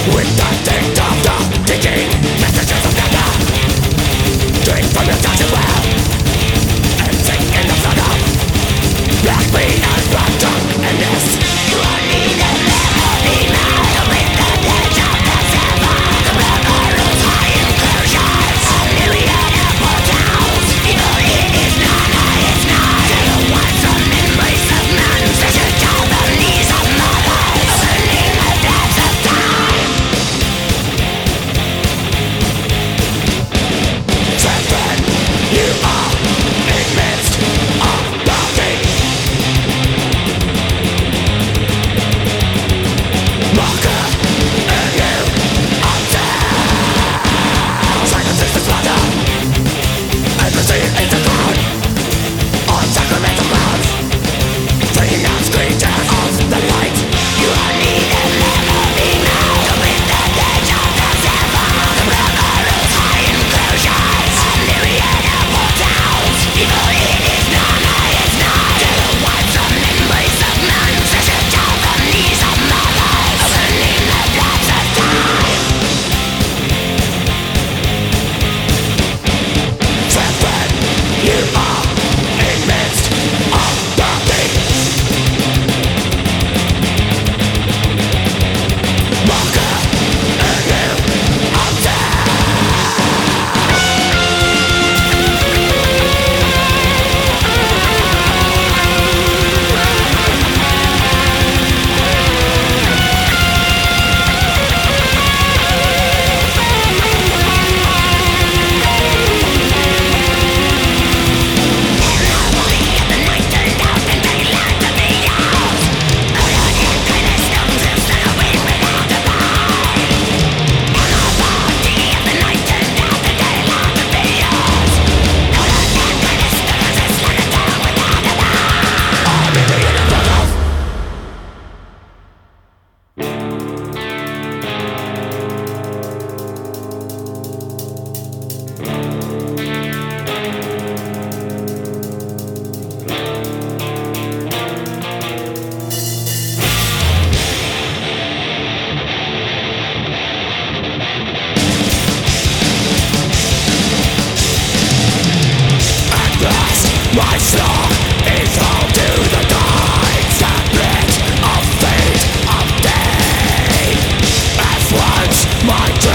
With the taste of the ticking messages of death. Drink from your touching well and sink in the flood of black bean and black drunkenness. You are needed memory now with the edge of the silver. The memories high incursions, a myriad of portals. Evil it is not, it's not. To the ones from embrace of man, stretched down the knees of mothers, opening the depths of time. Seven, you are in midst of bounty. Marker, and you are dead. Silence is the slaughter, and receive is the cloud. On sacramental clouds, bringing out screeches of the light. You are needed memory now with the edge of the silver. The memories high incursions, a myriad of portals. Evil it is not, it's not. To the ones from embrace of man, stretched down the knees of mothers, opening the depths of time. Seven, you are in midst of bounty. Marker, and you are dead. My song is home to the gods, the bit of fate of day. As once my dream